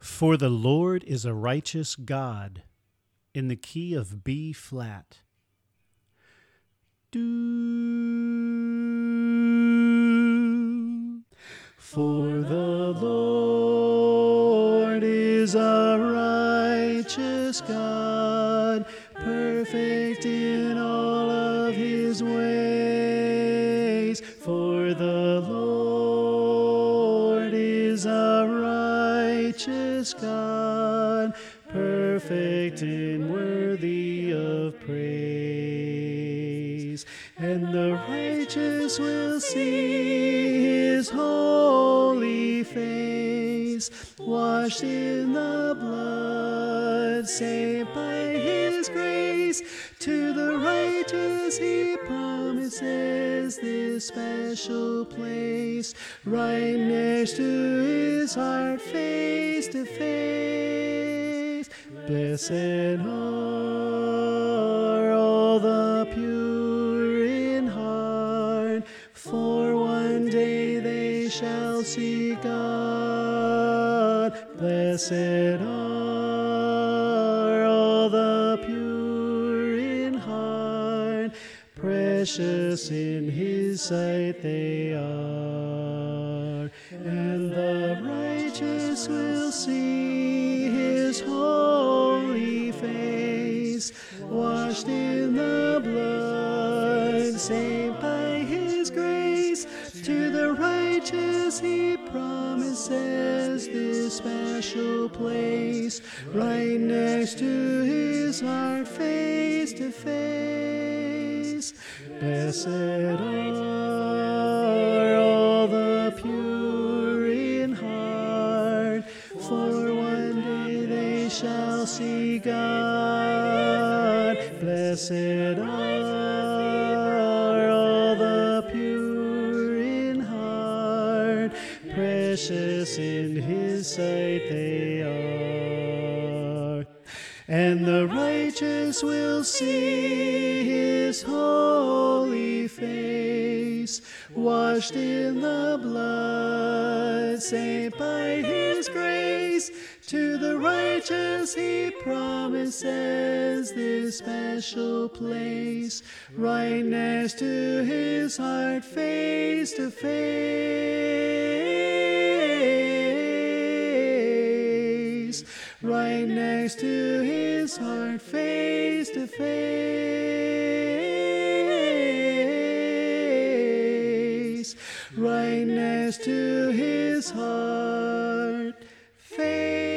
For the Lord is a righteous God, in the key of B flat. Do. For the Lord is a righteous God, perfect in all of his ways. For the Lord is a righteous God, perfect and worthy of praise. And the righteous will see his holy face, washed in the blood, saved by his grace. To the righteous he promises this special place, right next to his heart, face to face. Blessed are all the pure in heart, for one day they shall see God. Blessed are all the pure in heart, precious in his sight they are. And the righteous will see his holy face, washed in the blood, saved by his grace. To the righteous he promises this special place, right next to his heart, face to face. Blessed are all the pure in heart, for one day they shall see God. Blessed are all the pure in heart, precious in his sight they are. And the righteous will see his holy face, washed in the blood, saved by his grace. To the righteous he promises this special place, right next to his heart, face to face. Right next to his heart, face to face. Right next to his heart, face.